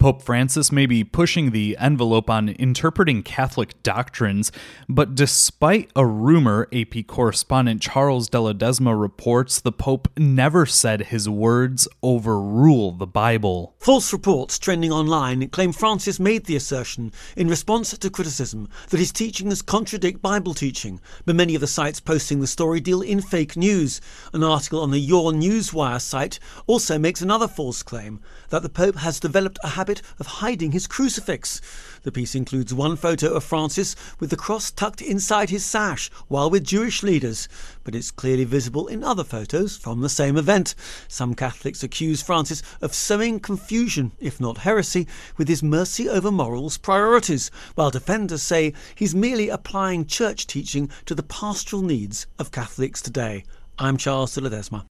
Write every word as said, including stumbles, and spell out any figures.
Pope Francis may be pushing the envelope on interpreting Catholic doctrines, but despite a rumor, A P correspondent Charles de Ledesma reports the Pope never said his words overrule the Bible. False reports trending online claim Francis made the assertion in response to criticism that his teachings contradict Bible teaching, but many of the sites posting the story deal in fake news. An article on the Your Newswire site also makes another false claim that the Pope has developed a habit of hiding his crucifix. The piece includes one photo of Francis with the cross tucked inside his sash while with Jewish leaders, but it's clearly visible in other photos from the same event. Some Catholics accuse Francis of sowing confusion, if not heresy, with his mercy over morals priorities, while defenders say he's merely applying church teaching to the pastoral needs of Catholics today. I'm Charles de Ledesma.